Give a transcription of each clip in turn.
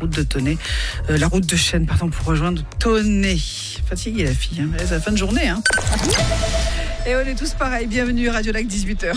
route de Chêne, pour rejoindre Tonnet. Fatiguée la fille, hein. C'est la fin de journée. Hein. Et on est tous pareils. Bienvenue Radio Lac 18h.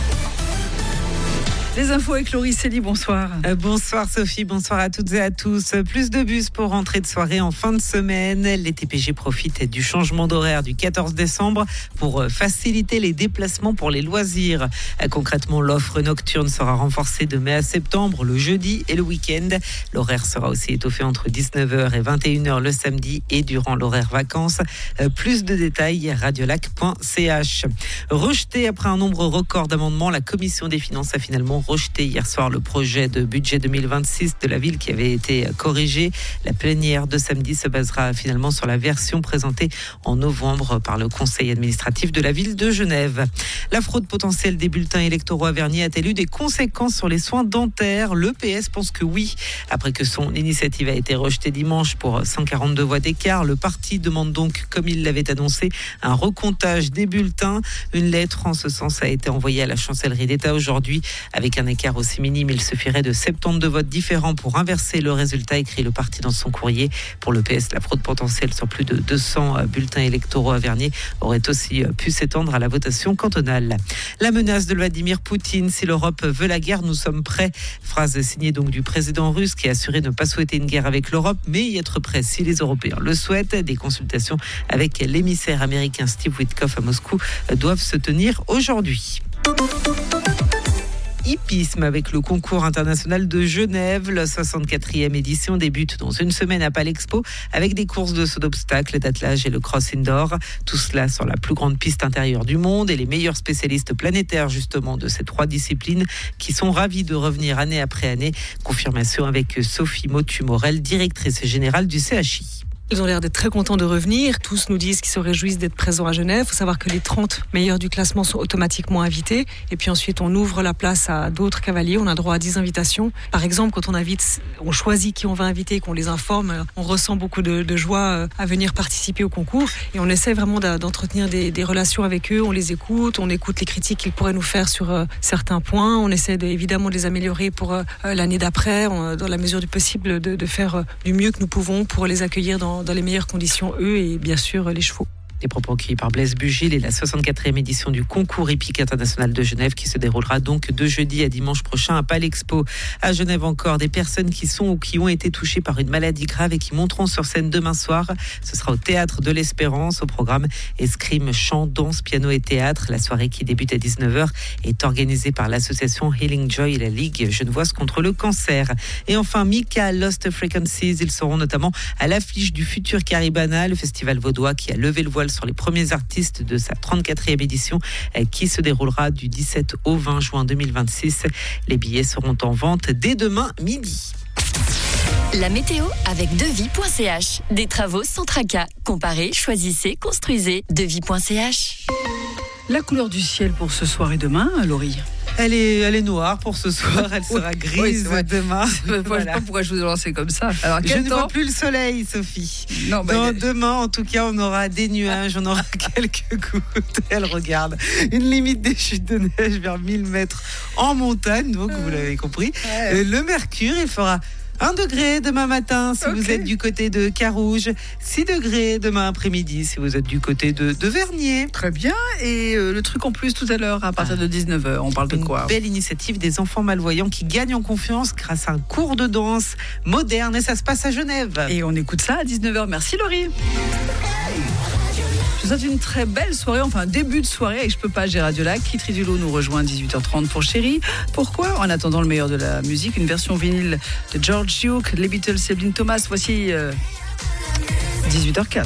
Les infos avec Laurie Célie, bonsoir. Bonsoir Sophie, bonsoir à toutes et à tous. Plus de bus pour rentrer de soirée en fin de semaine. Les TPG profitent du changement d'horaire du 14 décembre pour faciliter les déplacements pour les loisirs. Concrètement, l'offre nocturne sera renforcée de mai à septembre, le jeudi et le week-end. L'horaire sera aussi étoffé entre 19h et 21h le samedi et durant l'horaire vacances. Plus de détails, radiolac.ch. Rejeté après un nombre record d'amendements, la Commission des finances a finalement rejeté hier soir le projet de budget 2026 de la ville qui avait été corrigé. La plénière de samedi se basera finalement sur la version présentée en novembre par le conseil administratif de la ville de Genève. La fraude potentielle des bulletins électoraux à Vernier a-t-elle eu des conséquences sur les soins dentaires ? Le PS pense que oui. Après que son initiative a été rejetée dimanche pour 142 voix d'écart, le parti demande donc, comme il l'avait annoncé, un recomptage des bulletins. Une lettre en ce sens a été envoyée à la chancellerie d'État aujourd'hui. Avec un écart aussi minime, il suffirait de 72 votes différents pour inverser le résultat, écrit le parti dans son courrier. Pour le PS, la fraude potentielle sur plus de 200 bulletins électoraux à Vernier aurait aussi pu s'étendre à la votation cantonale. La menace de Vladimir Poutine, si l'Europe veut la guerre, nous sommes prêts. Phrase signée donc du président russe qui a assuré ne pas souhaiter une guerre avec l'Europe, mais y être prêt si les Européens le souhaitent. Des consultations avec l'émissaire américain Steve Witkoff à Moscou doivent se tenir aujourd'hui. Hippisme avec le concours international de Genève. La 64e édition débute dans une semaine à Palexpo avec des courses de saut d'obstacles, d'attelage et le cross indoor. Tout cela sur la plus grande piste intérieure du monde et les meilleurs spécialistes planétaires justement de ces trois disciplines qui sont ravis de revenir année après année. Confirmation avec Sophie Motu-Morel, directrice générale du CHI. Ils ont l'air d'être très contents de revenir. Tous nous disent qu'ils se réjouissent d'être présents à Genève. Il faut savoir que les 30 meilleurs du classement sont automatiquement invités. Et puis ensuite, on ouvre la place à d'autres cavaliers. On a droit à 10 invitations. Par exemple, quand on choisit qui on va inviter, qu'on les informe, on ressent beaucoup de joie à venir participer au concours. Et on essaie vraiment d'entretenir des relations avec eux. On les écoute, on écoute les critiques qu'ils pourraient nous faire sur certains points. On essaie évidemment de les améliorer pour l'année d'après, dans la mesure du possible, de faire du mieux que nous pouvons pour les accueillir dans les meilleures conditions, eux et bien sûr les chevaux. Des propos recueillis par Blaise Bugil et la 64e édition du concours hippique international de Genève qui se déroulera donc de jeudi à dimanche prochain à Palexpo. À Genève encore, des personnes qui sont ou qui ont été touchées par une maladie grave et qui monteront sur scène demain soir. Ce sera au Théâtre de l'Espérance. Au programme escrime, chant, danse, piano et théâtre. La soirée qui débute à 19h est organisée par l'association Healing Joy et la Ligue genevoise contre le cancer. Et enfin, Mika Lost Frequencies. Ils seront notamment à l'affiche du Futur Caribana, le festival vaudois qui a levé le voile sur les premiers artistes de sa 34e édition qui se déroulera du 17 au 20 juin 2026. Les billets seront en vente dès demain midi. La météo avec devis.ch. Des travaux sans tracas. Comparez, choisissez, construisez. Devis.ch. La couleur du ciel pour ce soir et demain, Laurie? Elle est noire pour ce soir, elle sera grise demain. Je ne sais pas pourquoi je vous ai lancé comme ça. Alors, je ne vois plus le soleil, Sophie. Non, demain, en tout cas, on aura des nuages, on aura quelques gouttes. Elle regarde une limite des chutes de neige vers 1000 mètres en montagne, donc vous l'avez compris. Le mercure, il fera 1 degré demain matin si vous êtes du côté de Carouge, 6 degrés demain après-midi si vous êtes du côté de Vernier. Très bien. Et le truc en plus tout à l'heure, à partir de 19h, on parle de quoi? Une belle initiative des enfants malvoyants qui gagnent en confiance grâce à un cours de danse moderne et ça se passe à Genève. Et on écoute ça à 19h. Merci Laurie. Je vous souhaite une très belle soirée, enfin début de soirée avec Je peux pas, j'ai Radio Lac. Kitri Dulot nous rejoint à 18h30 pour Chérie. Pourquoi? En attendant le meilleur de la musique, une version vinyle de George Duke, les Beatles, Sebline Thomas. Voici 18h04.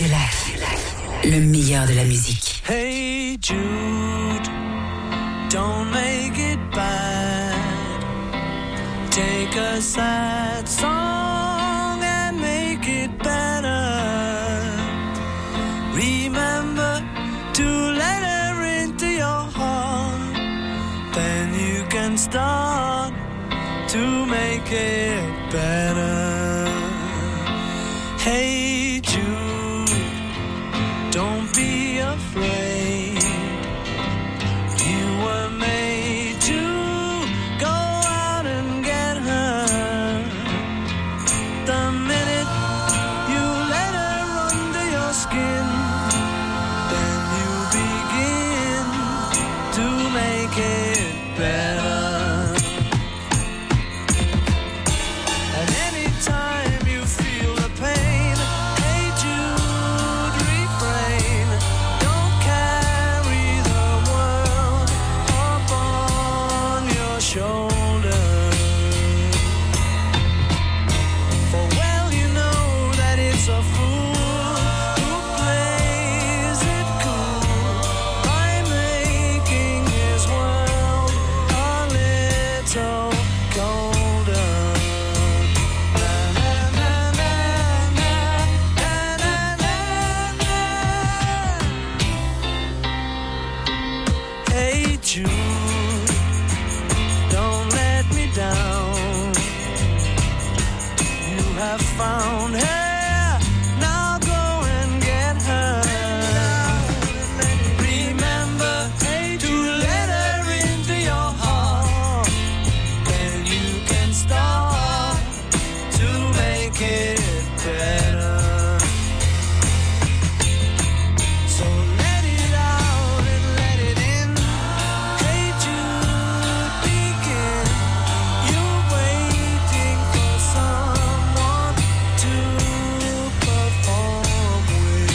Radio Lac, le meilleur de la musique. Hey Jude, don't make it bad. Take a sad song and make it better. Remember to let her into your heart. Then you can start to make it better. Hey Jude, don't be afraid. You were made to go out and get her. The minute you let her under your skin, then you begin to make it better. And anytime you feel the pain, hey Jude, refrain. Don't carry the world upon your shoulder. For well you know that it's a fool who plays it cool by making his world a little colder. Hey Jude, don't let me down. You have found her, now go and get her. Remember to let her into your heart. Then you can start to make it better. So let it out and let it in. Hey Jude, begin. You're waiting for someone to perform with.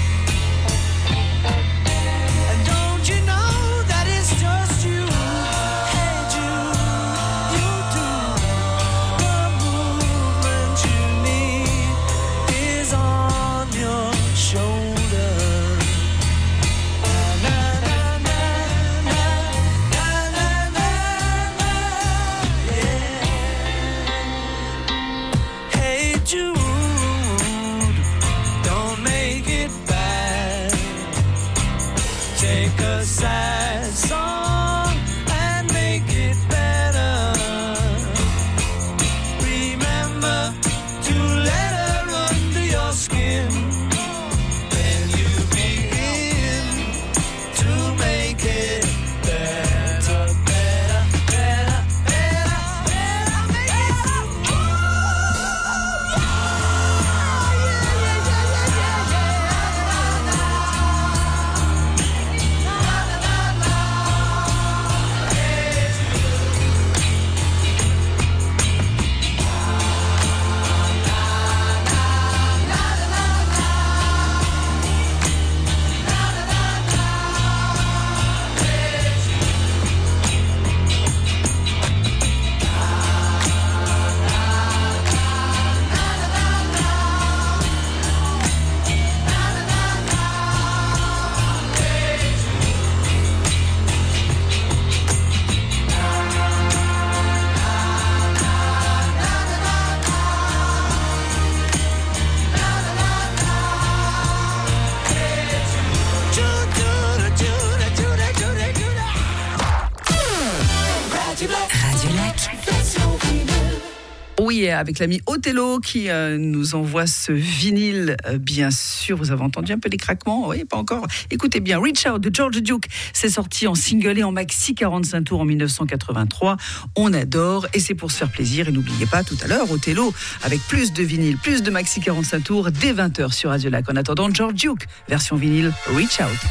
And don't you know that it's just you? Hey Jude, you do. The movement you need is on your shoulder. Hey Jude, don't make it bad. Take a sad song and make it better. Remember to let her under your skin. Then you begin to make it better, better, better, better, better, make it. Radio Lac. Oui, avec l'ami Othello qui nous envoie ce vinyle. Bien sûr, vous avez entendu un peu les craquements. Oui, pas encore. Écoutez bien, Reach Out de George Duke, c'est sorti en single et en maxi 45 tours en 1983. On adore et c'est pour se faire plaisir. Et n'oubliez pas, tout à l'heure, Othello, avec plus de vinyle, plus de maxi 45 tours, dès 20h sur Radio Lac. En attendant, George Duke, version vinyle, Reach Out.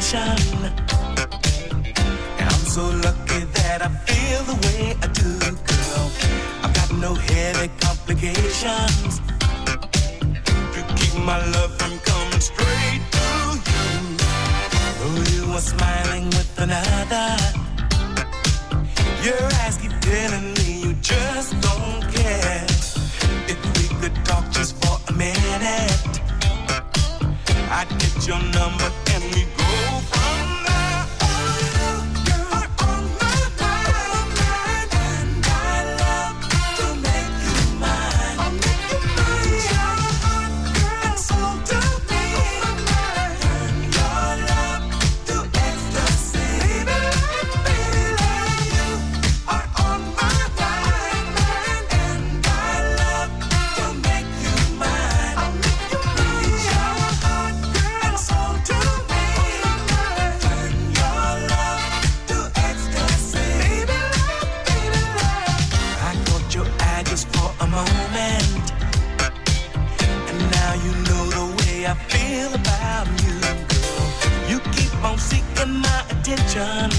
sensation. And I'm so lucky that I feel the way I do, girl. I've got no headache complications to keep my love from coming straight to you. Oh, you are smiling with another. Your eyes keep telling me you just don't care. If we could talk just for a minute, I'd get your number and we go from there. Oh, you are on my mind, and I love to make you mine. I'll make you mine. Your heart, girl, soul to me. Turn your love to ecstasy. Baby, baby, you are on my mind, and I love to make you mine. I'll make you mine. Your heart, girl, soul to me. Turn your love to ecstasy. Baby, baby, I caught your eye just for a moment, and now you know the way I feel about you, girl. You keep on seeking my attention.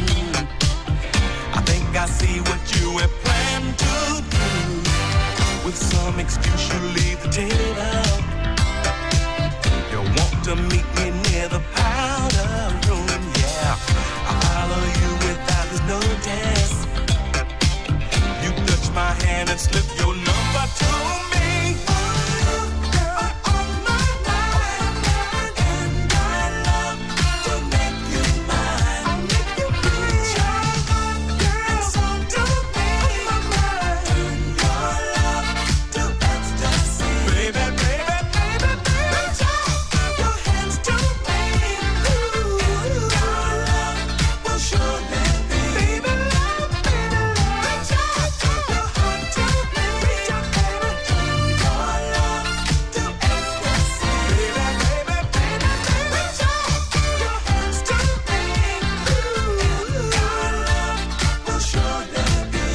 I think I see what you have planned to do. With some excuse you leave the table. You want to meet me near the powder room, yeah. I follow you without this notice. You touch my hand and slip your number to me. Oh, girl, on my mind, and I love to make you mine. I'll make you mine. Your heart, girl, soul to me. Turn your love to ecstasy. Baby, baby, baby, baby, your hands to me. Ooh, your love will surely be. Baby, love, baby, love, your heart to me. Turn your love to ecstasy. Baby, baby, baby, baby, your hands to me. Ooh, your love will surely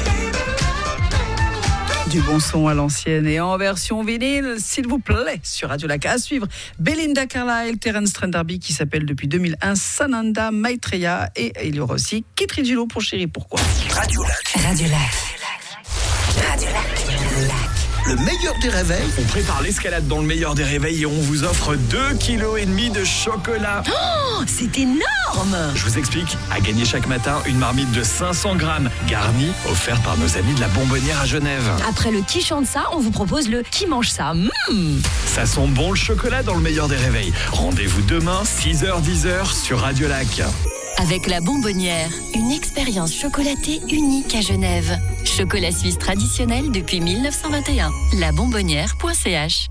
be. Du bon son à l'ancienne et en version vinyle, s'il vous plaît, sur Radio Lac. À suivre, Belinda Carlisle, Terence Trent D'Arby qui s'appelle depuis 2001 Sananda Maitreya, et il y aura aussi Kit Ridgelo pour Chérie Pourquoi. Radio Lac. Radio Lac. Radio Lac. Le meilleur des réveils. On prépare l'escalade dans le meilleur des réveils et on vous offre 2,5 kg de chocolat. Oh, c'est énorme! Je vous explique, à gagner chaque matin une marmite de 500 grammes, garnie, offerte par nos amis de la Bonbonnière à Genève. Après le qui chante ça, on vous propose le qui mange ça. Ça sent bon le chocolat dans le meilleur des réveils. Rendez-vous demain, 6h-10h sur Radio Lac. Avec la Bonbonnière, une expérience chocolatée unique à Genève. Chocolat suisse traditionnel depuis 1921. Labonbonnière.ch.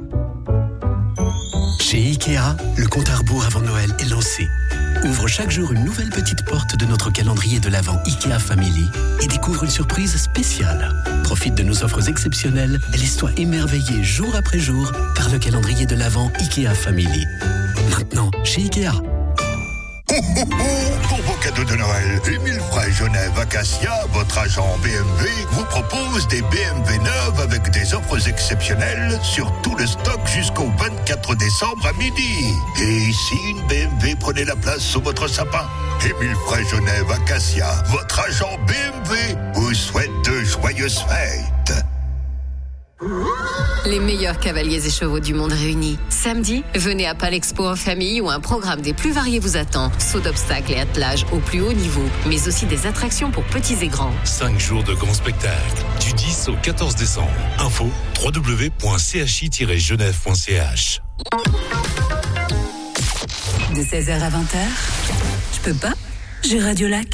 Chez Ikea, le compte à rebours avant Noël est lancé. Ouvre chaque jour une nouvelle petite porte de notre calendrier de l'Avent Ikea Family et découvre une surprise spéciale. Profite de nos offres exceptionnelles et laisse-toi émerveiller jour après jour par le calendrier de l'Avent Ikea Family. Maintenant, chez Ikea. Pour vos cadeaux de Noël, Émile Frey Genève Acacia, votre agent BMW, vous propose des BMW neuves avec des offres exceptionnelles sur tout le stock jusqu'au 24 décembre à midi. Et si une BMW prenait la place sous votre sapin, Émile Frey Genève Acacia, votre agent BMW, vous souhaite de joyeuses fêtes. Les meilleurs cavaliers et chevaux du monde réunis. Samedi, venez à Palexpo en famille où un programme des plus variés vous attend. Saut d'obstacles et attelage au plus haut niveau, mais aussi des attractions pour petits et grands. 5 jours de grands spectacles, du 10 au 14 décembre. Info www.chi-genève.ch. De 16h à 20h, je peux pas, j'ai Radio Lac.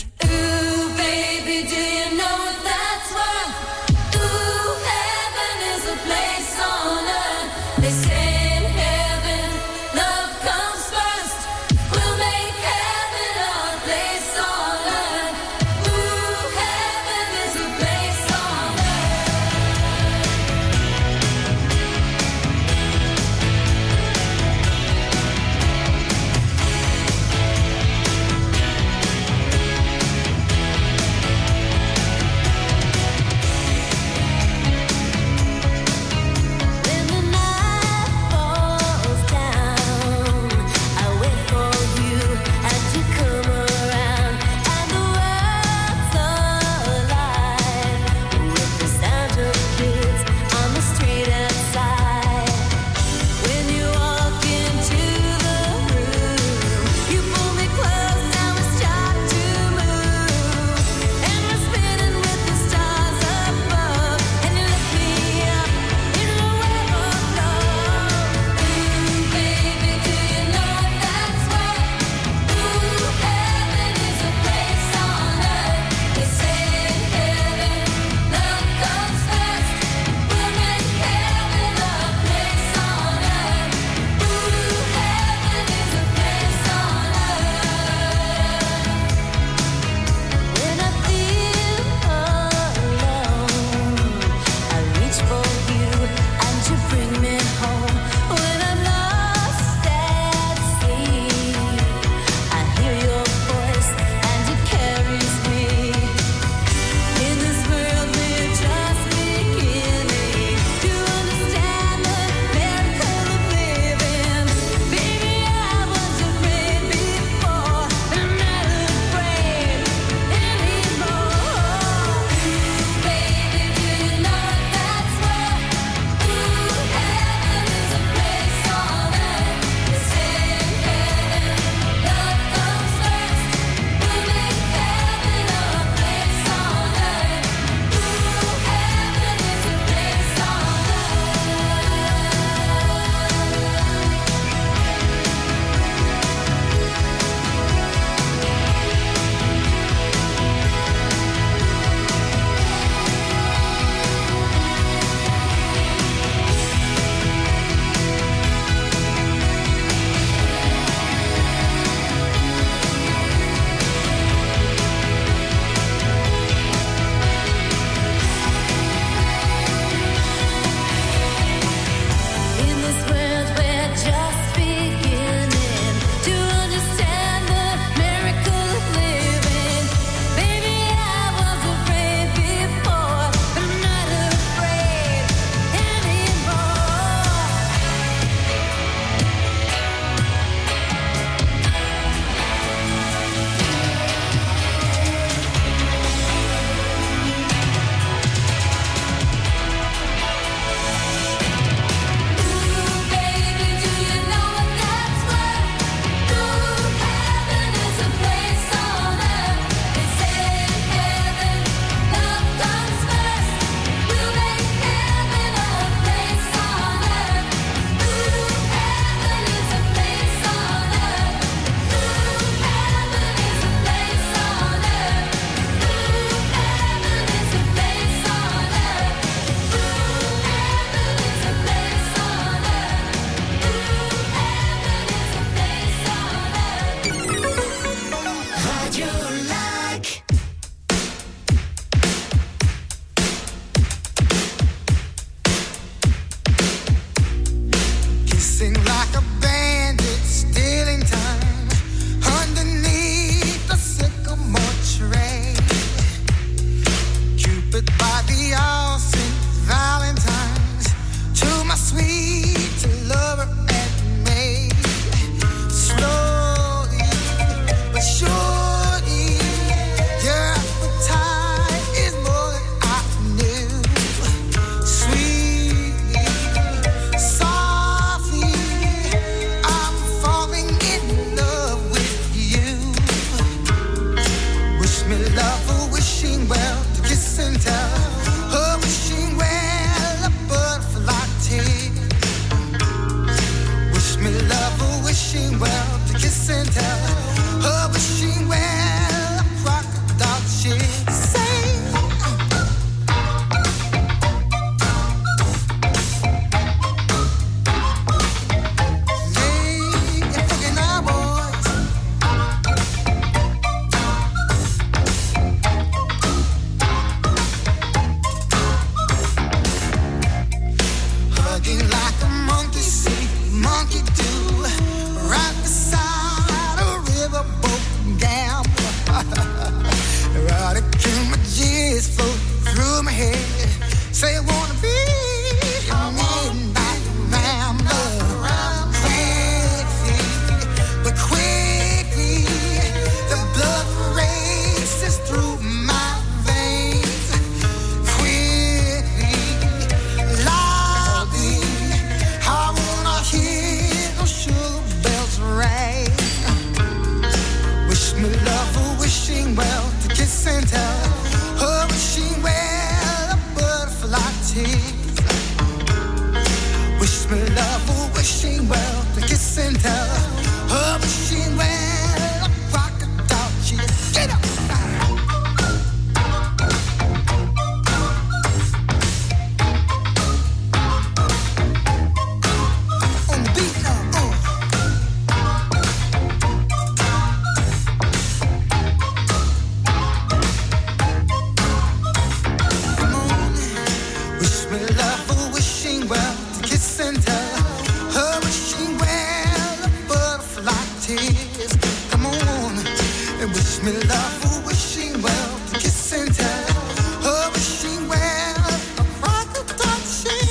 tears. Come on and wish me love, wishing well, to kiss and tell. Oh, wishing well, a rock of touching.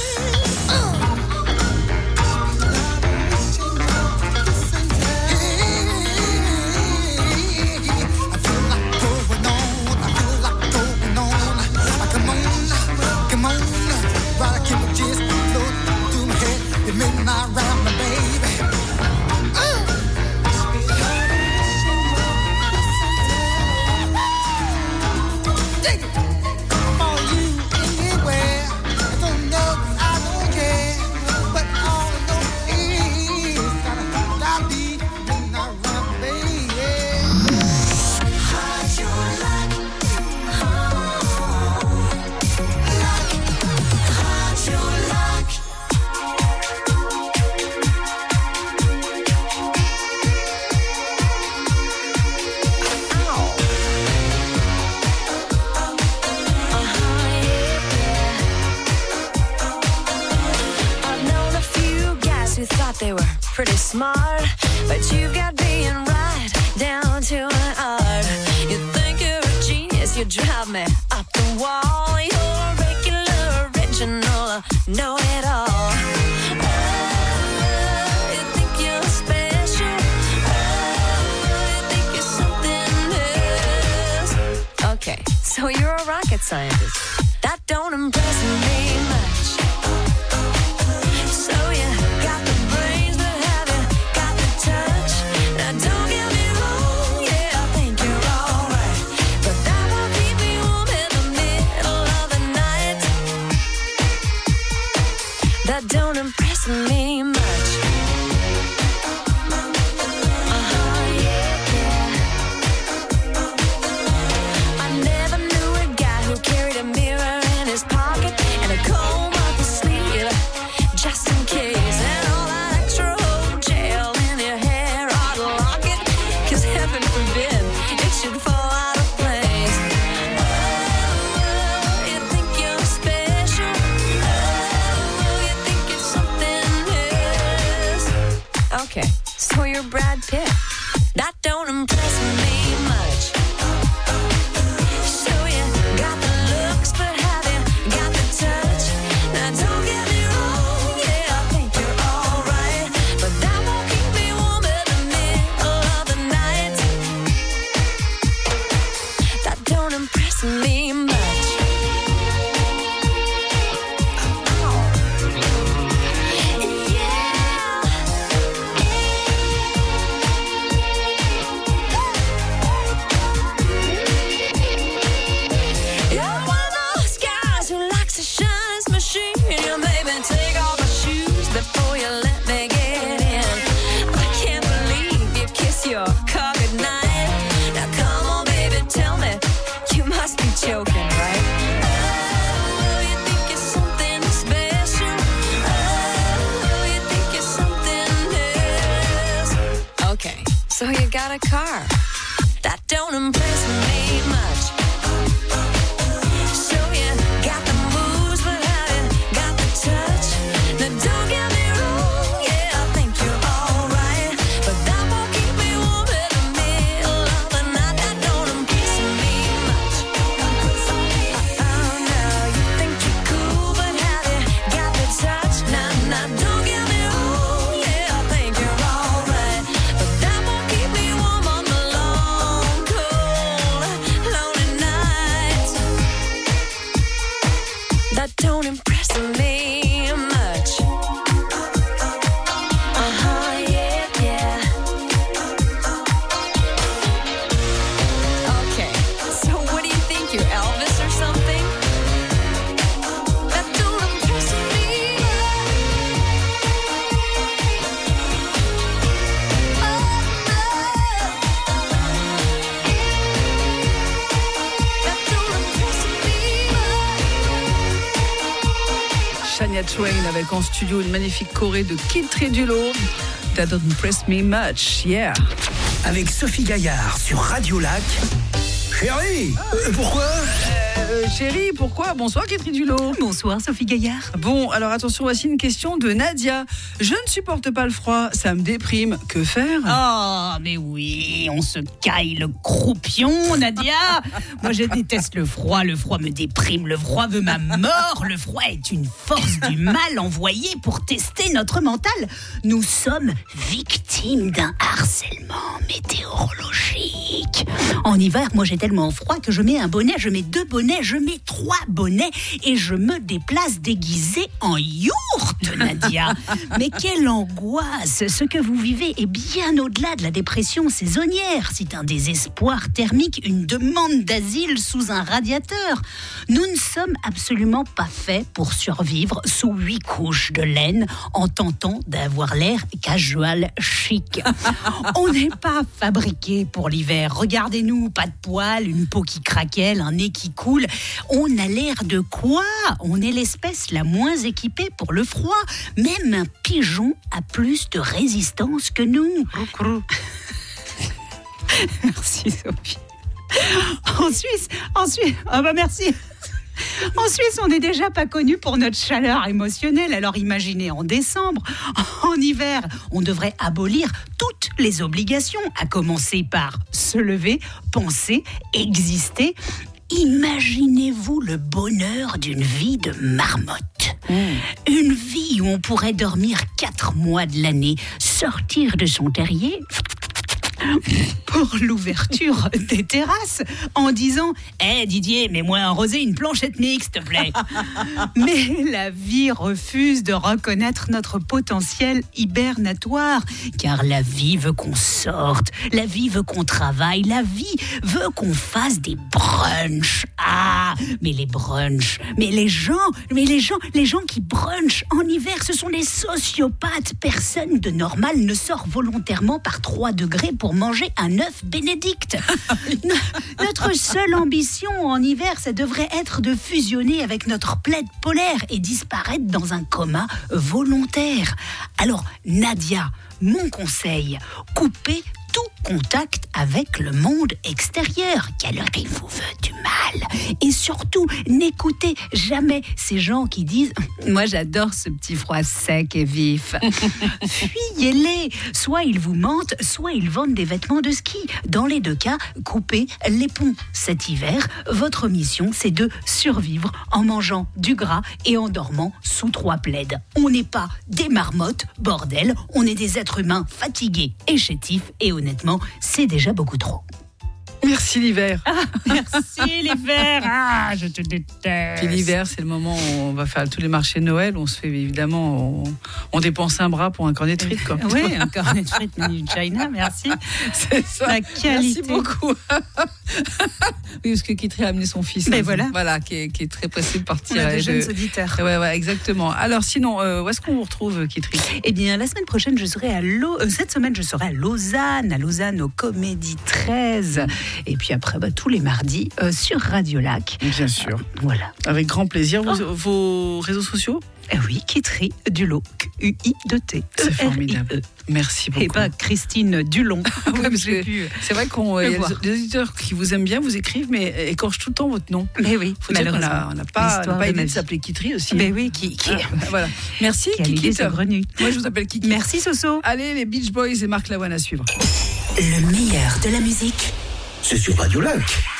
Midnight round my baby. Take it for you anywhere. I don't know, I don't care. But all I know is gotta be midnight round my baby. How's your luck? How's your luck? Who thought they were pretty smart, but you've got being right down to an art. You think you're a genius, you drive me up the wall. You're a regular, original, know-it-all. Oh, you think you're special. Oh, you think you're something else. Okay, so you're a rocket scientist. That don't impress me much. That don't impress me much. I never knew a guy who carried a mirror in his pocket and a comb up his sleeve, just in case. And all that extra old gel in your hair ought to lock it, 'cause heaven forbid it should fall out of place. Oh, you think you're special. Okay, so you're Brad Pitt. That don't impress me much. So you got the looks, but have you got the touch? Now don't get me wrong, yeah, I think you're alright, but that won't keep me warm in the middle of the night. That don't impress me much. Joking, right? Oh, you think you're something special. Oh, you think you're something else. Okay, so you got a car. That don't impress me much. So you got the moves, but have you got the touch? Now don't get me wrong, yeah, I think you're alright, but that won't keep me warm in the middle of the night. That don't impress me much. Don't get me wrong, yeah, I think you're alright, but that won't keep me warm on the long, cold, lonely nights. That don't impress me much. Yeah, yeah. Okay, so what do you think, you're Elvis or something? That don't impress me. Shania Twain avec en studio une magnifique choré de Kid Tridulo. That don't impress me much, yeah. Avec Sophie Gaillard sur Radio Lac. Chérie, pourquoi Chérie, pourquoi? Bonsoir Catherine Dulot. Bonsoir Sophie Gaillard. Bon, alors attention, voici une question de Nadia. Je ne supporte pas le froid, ça me déprime. Que faire? Oh, mais oui, on se caille le croupion, Nadia. Moi, je déteste le froid me déprime, le froid veut ma mort. Le froid est une force du mal envoyée pour tester notre mental. Nous sommes victimes d'un harcèlement météorologique. En hiver, moi, j'ai tellement froid que je mets un bonnet, je mets 2 bonnets, je mets 3 bonnets et je me déplace déguisée en yourte, Nadia. Mais quelle angoisse! Ce que vous vivez est bien au-delà de la dépression saisonnière. C'est un désespoir thermique, une demande d'asile sous un radiateur. Nous ne sommes absolument pas faits pour survivre sous 8 couches de laine en tentant d'avoir l'air casual chic. On n'est pas fabriqués pour l'hiver. Regardez-nous, pas de poils, une peau qui craquelle, un nez qui coule. On a l'air de quoi? On est l'espèce la moins équipée pour le froid. Même un pigeon a plus de résistance que nous. Merci Sophie. En Suisse, ah bah merci. En Suisse, on n'est déjà pas connu pour notre chaleur émotionnelle. Alors imaginez en décembre, en hiver, on devrait abolir toutes les obligations, à commencer par se lever, penser, exister. Imaginez-vous le bonheur d'une vie de marmotte. Une vie où on pourrait dormir 4 mois de l'année, sortir de son terrier pour l'ouverture des terrasses en disant « Hé Didier, mets-moi un rosé, une planche ethnique, s'il te plaît !» Mais la vie refuse de reconnaître notre potentiel hibernatoire, car la vie veut qu'on sorte, la vie veut qu'on travaille, la vie veut qu'on fasse des brunchs. Ah, mais les brunchs, mais les gens qui brunchent en hiver, ce sont des sociopathes. Personne de normal ne sort volontairement par 3 degrés pour manger un œuf bénédicte. Notre seule ambition en hiver, ça devrait être de fusionner avec notre plaide polaire et disparaître dans un coma volontaire. Alors, Nadia, mon conseil, coupez tout contact avec le monde extérieur, car il vous veut du mal. Et surtout, n'écoutez jamais ces gens qui disent « Moi, j'adore ce petit froid sec et vif. » Fuyez-les. Soit ils vous mentent, soit ils vendent des vêtements de ski. Dans les 2 cas, coupez les ponts. Cet hiver, votre mission, c'est de survivre en mangeant du gras et en dormant sous 3 plaids. On n'est pas des marmottes, bordel. On est des êtres humains fatigués et chétifs. Et honnêtement, c'est déjà beaucoup trop. Merci l'hiver. Merci l'hiver. Ah, je te déteste. Puis l'hiver, c'est le moment où on va faire tous les marchés de Noël. On se fait évidemment, on dépense un bras pour un cornet de frites, quoi. Oui, un cornet de frites made in China, merci. C'est ça. La qualité. Merci beaucoup. Oui, parce que Kitri a amené son fils. Mais voilà. Voilà, qui est très pressé de partir. On a de jeunes auditeurs. Ouais, exactement. Alors sinon, où est-ce qu'on vous retrouve, Kitri? Eh bien, la semaine prochaine, cette semaine, je serai à Lausanne au Comédie 13. Et puis après, tous les mardis sur Radio Lac. Bien sûr. Voilà. Avec grand plaisir. Vos réseaux sociaux? Oui, Kitri Dulot, Q-U-I-2-T. C'est formidable. Merci beaucoup. Et pas Christine Dulon. Oui, parce que c'est vrai qu'on y a des auditeurs qui vous aiment bien, vous écrivent, mais écorchent tout le temps votre nom. Mais oui, faut dire qu'on n'a pas aimé de s'appeler Kitri aussi. Mais oui, qui voilà. Merci, Kiki. Moi, je vous appelle Kiki. Merci, Soso. Allez, les Beach Boys et Marc Lavoine à suivre. Le meilleur de la musique, c'est sur Radio Lac.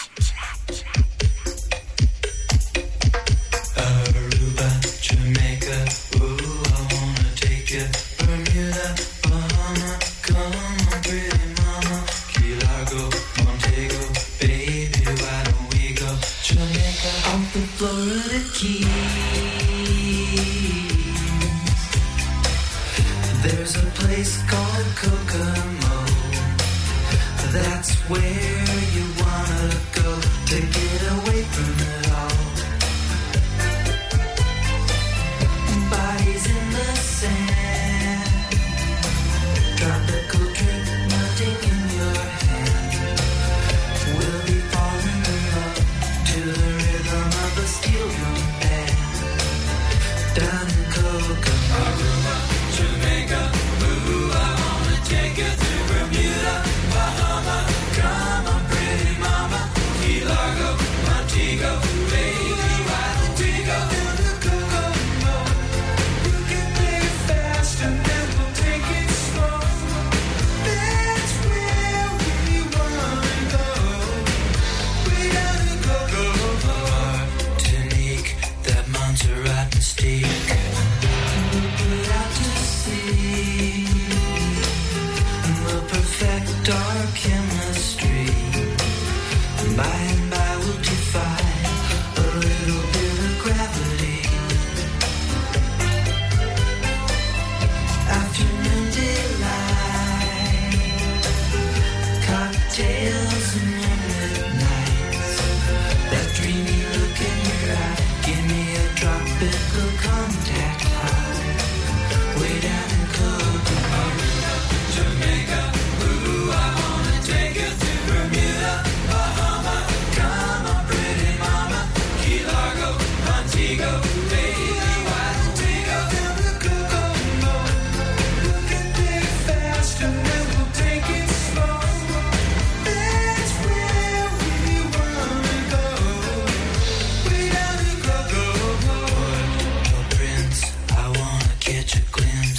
Aruba, Jamaica, ooh, I wanna take you. Bermuda, Bahama, come on, pretty mama. Key Largo, Montego, baby, why don't we go? Jamaica, off the Florida Keys. There's a place called Kokomo. That's where you wanna go to get away from it all. Bodies in the sand, tropical drink melting in your hand. We'll be falling in love to the rhythm of a steel drum band. Down in Kokomo, Aruba, Jamaica, ooh, I wanna take you to Bermuda, Bahama, come on. dark chemistry. By and by we'll defy a little bit of gravity. Afternoon delight, cocktails and moonlit nights. That dreamy look in your eye, give me a tropical contact high. Way down in Kokomo, Jamaica. Ooh, I wanna take you to Bermuda, Bahama. Come on, pretty mama, Key Largo, Montego, baby, why don't we go down to Kokomo? We'll get there fast and then we'll take it slow. That's where we wanna go. Way down to Kokomo. Prince, I wanna catch a glimpse.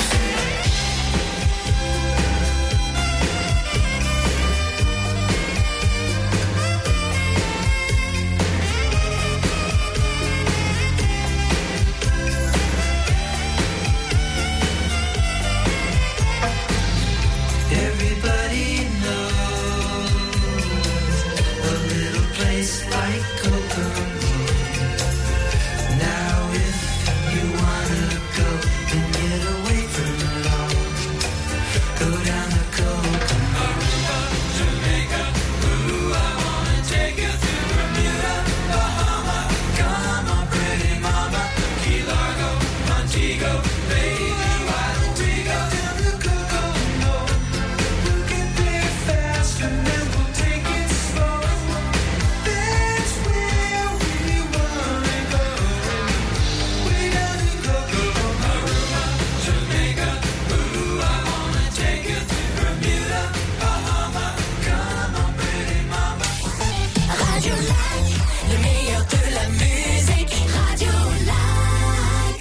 Everybody knows a little place like Kokomo. Now if you wanna go and get away from it all, go down to Kokomo. Aruba, Jamaica, ooh, I wanna take you to Bermuda, Bahama. Come on, pretty mama, Key Largo, Montego, baby, why don't we go down to Kokomo? We'll get there fast and then we'll take it slow. That's where we wanna go. Way down to Kokomo. Aruba, Jamaica, ooh, I wanna take you to Bermuda, Bahama. Come on, pretty mama. Radio Lac, le meilleur de la musique. Radio Lac.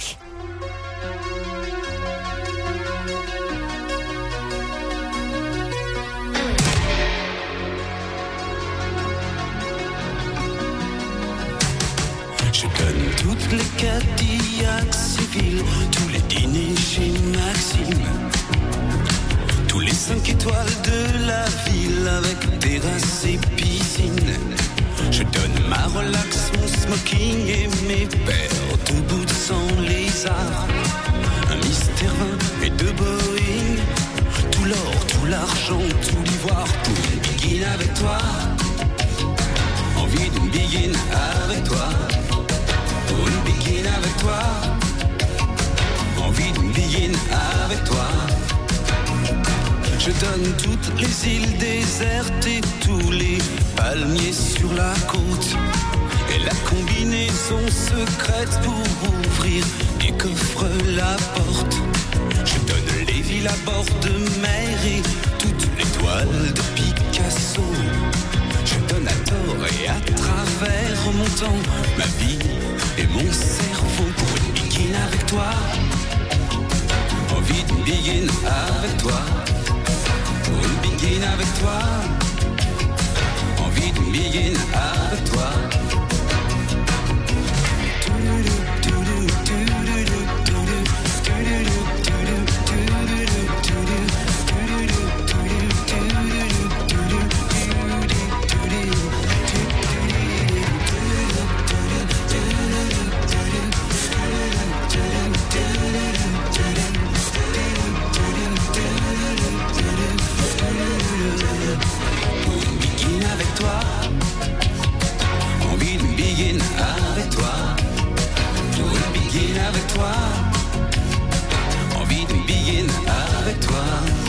Je donne toutes les Cadillacs civils, tous les dîners chez Maxime, tous les 5 étoiles de la ville avec terrasse et piscine. Je donne ma relax, mon smoking et mes paires de boots sans lézard. Un Mystère 20 et 2 Boeing, tout l'or, tout l'argent, tout l'ivoire pour une begin avec toi. Envie d'une begin avec toi. Pour une begin avec toi. Envie d'une begin avec toi. Je donne toutes les îles désertes et tous les palmiers sur la côte. Et la combinaison secrète pour ouvrir des coffres la porte. Je donne les villes à bord de mer et toutes les toiles de Picasso. Je donne à tort et à travers mon temps, ma vie et mon cerveau pour une begin avec toi. Envie d'une begin avec toi. Pour une begin avec toi. Envie d'une begin avec toi. Avec toi, envie d'une begin avec toi.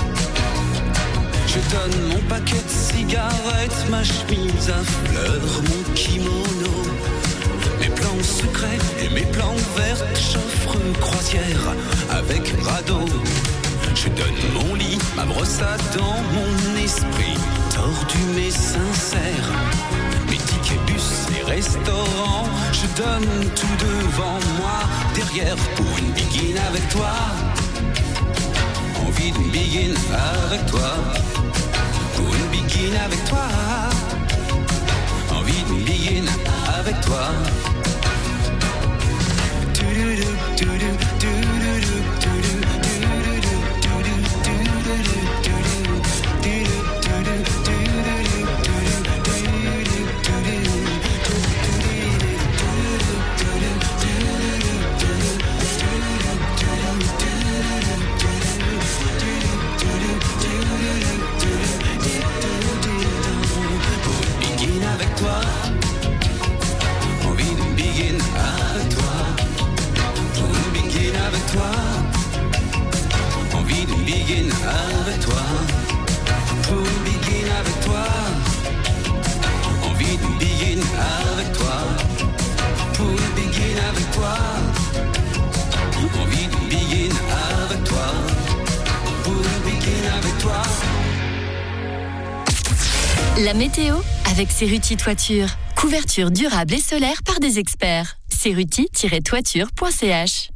Je donne mon paquet de cigarettes, ma chemise à fleurs, mon kimono, mes plans secrets et mes plans verts, j'offre croisière avec radeau. Je donne mon lit, ma brosse à dents, mon esprit tordu mais sincère. Mes tickets bus et restaurants, je donne tout devant moi, derrière pour une begin avec toi. Envie d'une begin avec toi. Pour une begin avec toi. Envie d'une begin avec toi. toi. Envie de begin avec toi. To begin avec toi. Envie de begin avec toi. To begin avec toi. Envie de begin avec toi. To begin avec toi. Envie de begin avec toi. Pour begin avec toi. La météo avec Cerruti Toiture. Couverture durable et solaire par des experts. Cerruti-toiture.ch.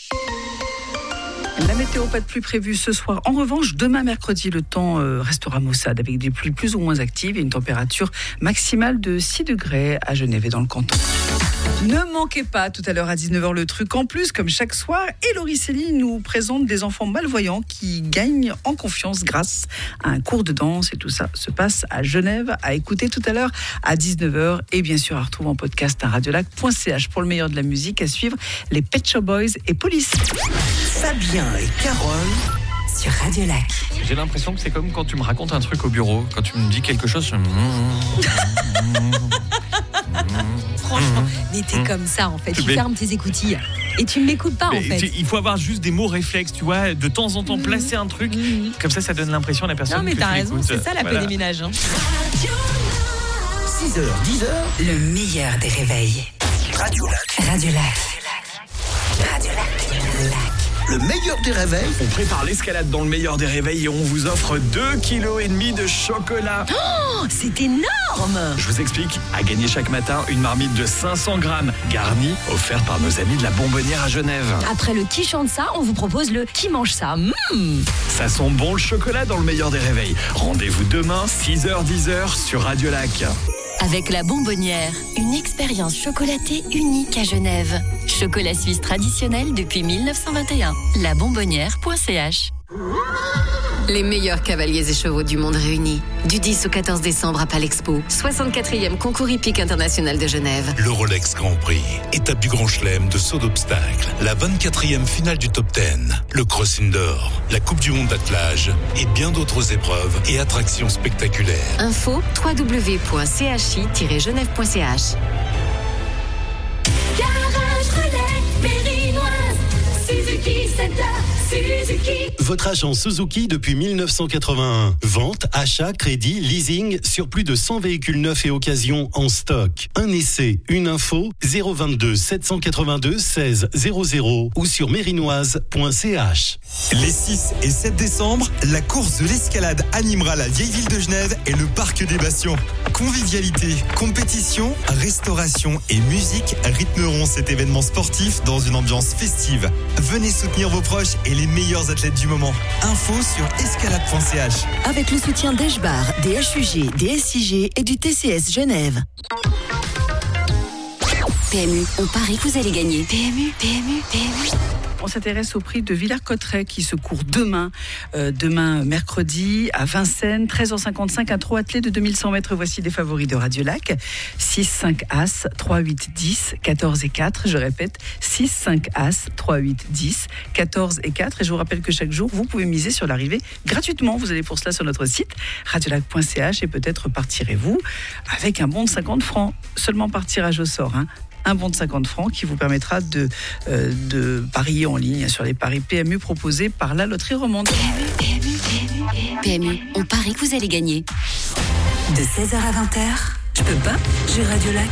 La météo, pas de pluie prévue ce soir. En revanche, demain mercredi, le temps restera maussade avec des pluies plus ou moins actives et une température maximale de 6 degrés à Genève et dans le canton. Ne manquez pas tout à l'heure à 19h le truc en plus, comme chaque soir. Et Laurie Céline nous présente des enfants malvoyants qui gagnent en confiance grâce à un cours de danse. Et tout ça se passe à Genève, à écouter tout à l'heure à 19h. Et bien sûr, à retrouver en podcast à radiolac.ch pour le meilleur de la musique. À suivre, les Pet Shop Boys et Police. Fabien et Carole sur Radio Lac. J'ai l'impression que c'est comme quand tu me racontes un truc au bureau. Quand tu me dis quelque chose, Franchement, mais t'es comme ça en fait. Tu fermes tes écoutilles et tu ne m'écoutes pas en fait. Il faut avoir juste des mots réflexes, tu vois, de temps en temps placer un truc. Comme ça donne l'impression à la personne. Non mais que t'as tu raison, l'écoutes. c'est ça la paix des ménages. 6h, 10h, le meilleur des réveils. Radio Lac. Radio Lac. Radio Lac. Le meilleur des réveils. On prépare l'escalade dans le meilleur des réveils et on vous offre 2,5 kg de chocolat. Oh, c'est énorme! Je vous explique. À gagner chaque matin, une marmite de 500 grammes garnie, offerte par nos amis de la Bonbonnière à Genève. Après le qui chante ça, on vous propose le qui mange ça. Ça sent bon le chocolat dans le meilleur des réveils. Rendez-vous demain, 6h, 10h sur Radio Lac. Avec la Bonbonnière, une expérience chocolatée unique à Genève. Chocolat suisse traditionnel depuis 1921. Labonbonnière.ch. Les meilleurs cavaliers et chevaux du monde réunis. Du 10 au 14 décembre à Palexpo. 64e concours hippique international de Genève. Le Rolex Grand Prix, étape du Grand Chelem de saut d'obstacle, la 24e finale du Top 10, le Cross Indoor, la Coupe du Monde d'attelage et bien d'autres épreuves et attractions spectaculaires. Info www.chi-genève.ch. Garage Relais, Mérinoise, Suzuki Center, Suzuki. Votre agent Suzuki depuis 1981. Vente, achat, crédit, leasing sur plus de 100 véhicules neufs et occasions en stock. Un essai, une info, 022 782 16 00 ou sur mérinoise.ch. Les 6 et 7 décembre, la course de l'escalade animera la vieille ville de Genève et le parc des Bastions. Convivialité, compétition, restauration et musique rythmeront cet événement sportif dans une ambiance festive. Venez soutenir vos proches et les meilleurs athlètes du moment. Info sur escalade.ch. Avec le soutien d'Eshbar, des HUG, des SIG et du TCS Genève. PMU, on parie que vous allez gagner. PMU. On s'intéresse au prix de Villers-Cotterêts qui se court demain mercredi à Vincennes, 13h55, un trot attelé de 2100 mètres. Voici des favoris de Radio Lac. 6, 5 As, 3, 8, 10, 14 et 4. Je répète, 6, 5 As, 3, 8, 10, 14 et 4. Et je vous rappelle que chaque jour, vous pouvez miser sur l'arrivée gratuitement. Vous allez pour cela sur notre site radiolac.ch et peut-être partirez-vous avec un bon de 50 francs. Seulement par tirage au sort, un bon de 50 francs qui vous permettra de parier en ligne sur les paris PMU proposés par la loterie romande. PMU, on parie que vous allez gagner. De 16h à 20h, je peux pas, j'ai Radio Lac.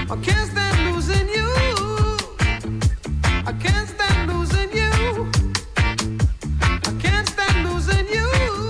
I can't stand losing you. I can't stand losing you. I can't stand losing you.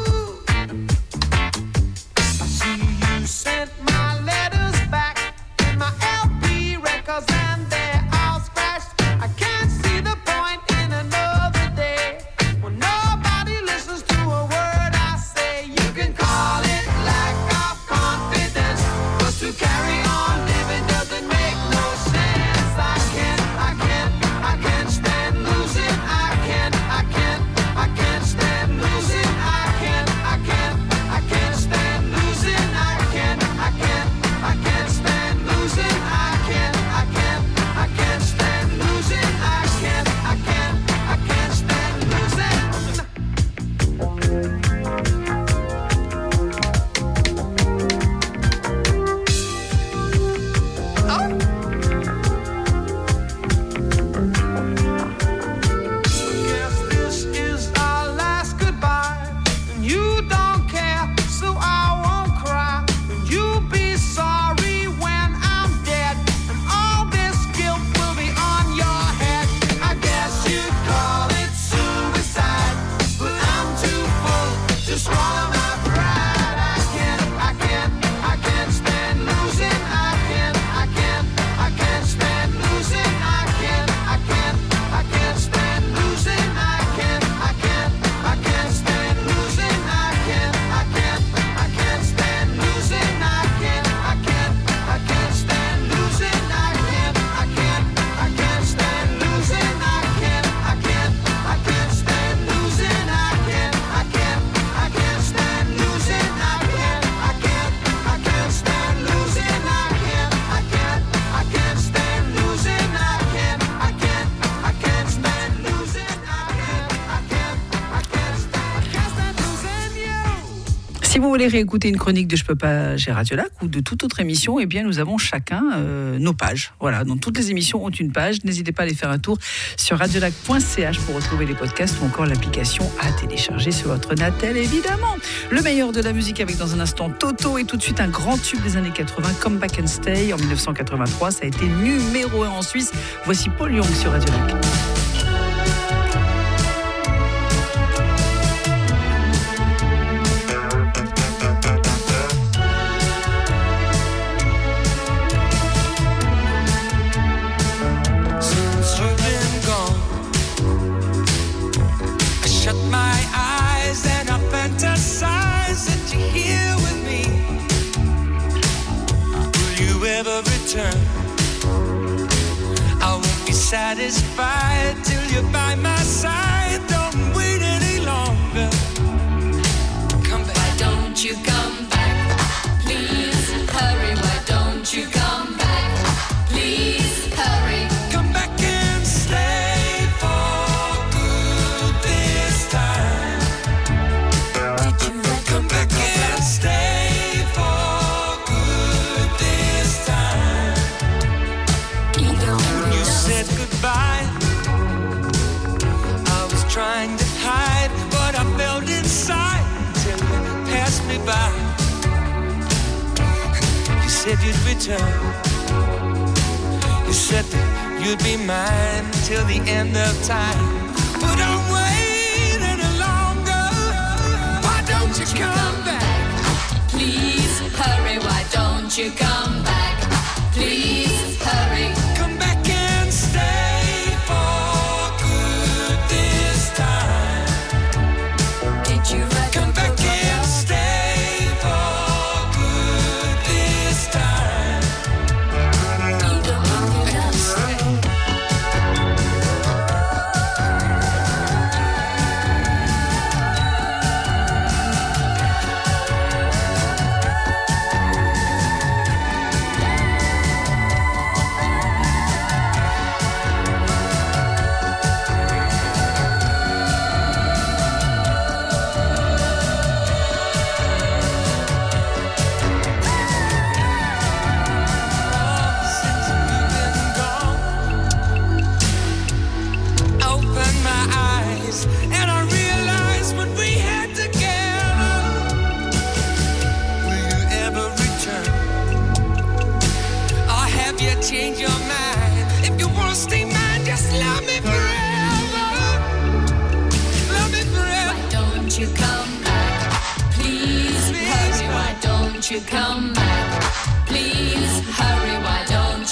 I see you sent my letters back in my LP records and they're all scratched. I can't see the point in another day when nobody listens to a word I say. You can call it lack of confidence, but to carry on living doesn't make no sense. I can't stand losing. I can't stand losing. I can't stand losing. I can't stand losing. I can't stand losing. I can't stand losing. Guess this is our last goodbye, and you don't care, so I won't cry. And you'll be sorry when I'm dead, and all this guilt will be on your head. I guess you'd call it suicide, but I'm too full to swallow my pride. I can't stand losing. I can't stand losing. I can't stand losing. I can't stand losing. I can't stand losing. I can't stand losing. I can't stand losing. I can't stand losing. I can't stand losing. I can't stand losing. I can't stand losing. Si vous voulez réécouter une chronique de Je peux pas, j'ai Radio Lac ou de toute autre émission, eh bien nous avons chacun nos pages. Voilà, donc toutes les émissions ont une page. N'hésitez pas à aller faire un tour sur radiolac.ch pour retrouver les podcasts ou encore l'application à télécharger sur votre Natel, évidemment. Le meilleur de la musique avec dans un instant Toto et tout de suite un grand tube des années 80, Come Back and Stay en 1983. Ça a été numéro 1 en Suisse. Voici Paul Young sur Radio Lac. Since you've been gone, I shut my eyes and I fantasize that you're here with me. Will you ever return? I won't be satisfied till you're by my side. Don't wait any longer. Come back. Why don't you come back? Please hurry. Why don't you come back? Please hurry. Come back and stay for good this time. Come back and stay for good this time. When you said goodbye, I was trying to hide what I felt inside till you passed me by. You said you'd return. You said that you'd be mine till the end of time. But don't wait any longer. Why don't you come back? Please hurry. Why don't you come back? Please hurry. Come back and stay for good this time. Did you write Come back and stay for good this time.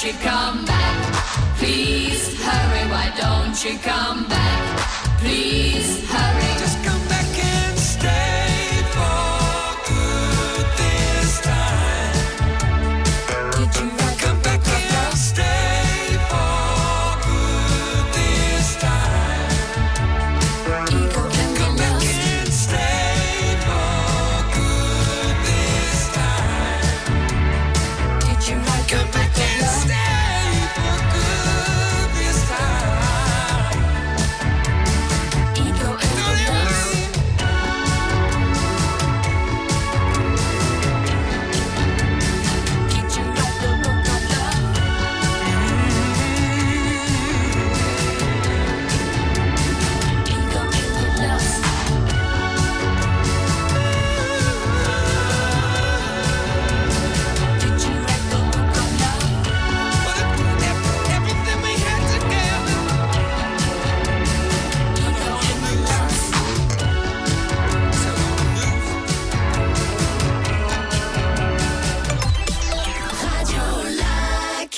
you come back? Please hurry, why don't you come back? Please hurry. Just come back and stay for good this time. Did you come back and stay for good this time? Come back and stay for good this time. Did you come back and stay for good this time? Ego and love. Did you write the book of love? Ego and love. Did you write the book of love? Everything we had together. Ego and love. Radio Lac.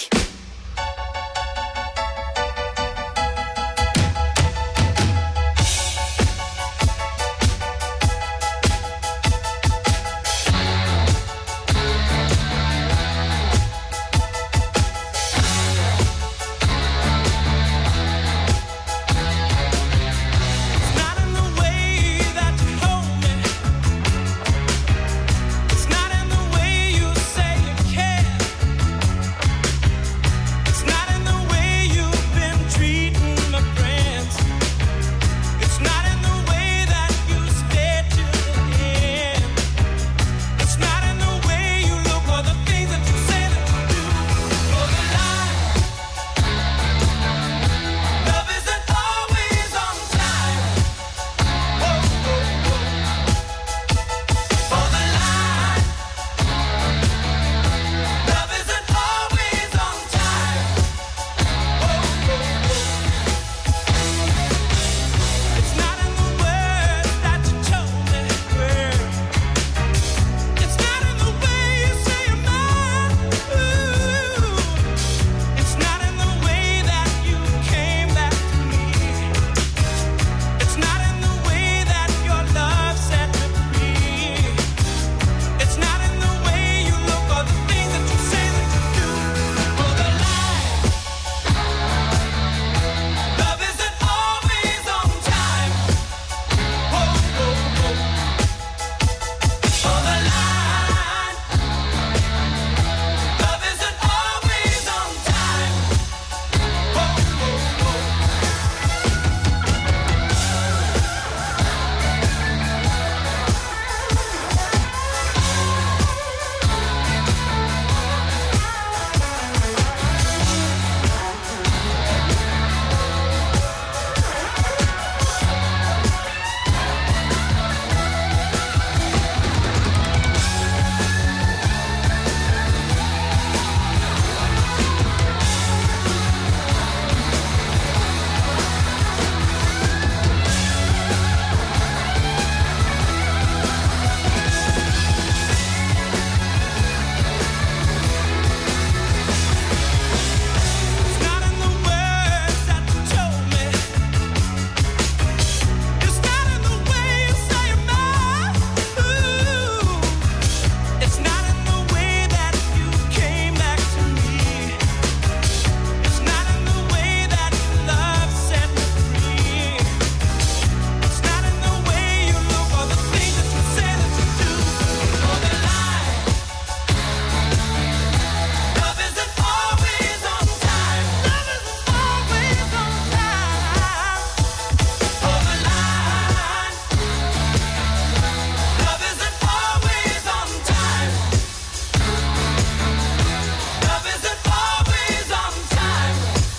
It's not in the way you say you care. It's not in the way you've been treating my friends. It's not in the way that you stay till the end. It's not in the way you look or the things that you say that you do. For the lie, love isn't always on time. For the lie, love isn't always on time. It's not in the words that you told me, girl. It's not in the way you say you're mine. It's not in the way that you came back to me. It's not in the way that your love set me free. It's not in the way you look or the things that you say that you do. For the lie, love isn't always on time. For the lie, love isn't always on time. It's not in the words that you told me. It's not in the way you say you're mine. It's not in the way that you came back to me. It's not in the way that love set me free. It's not in the way you look or the things that you say that you do. For the lie, love isn't always on time. Love isn't always on time. For the lie, love isn't always on time. Love isn't always on time.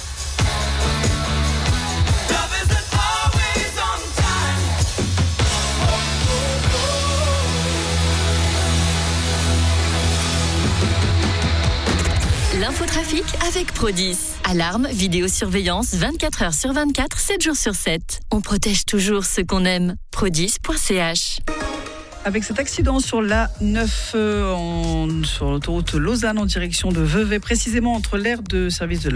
Love isn't always on time. L'infotrafic avec Prodis. Alarme, vidéosurveillance 24 heures sur 24, 7 jours sur 7. On protège toujours ceux qu'on aime. Prodis.ch. avec cet accident sur la 9 sur l'autoroute Lausanne en direction de Vevey, précisément entre l'aire de service de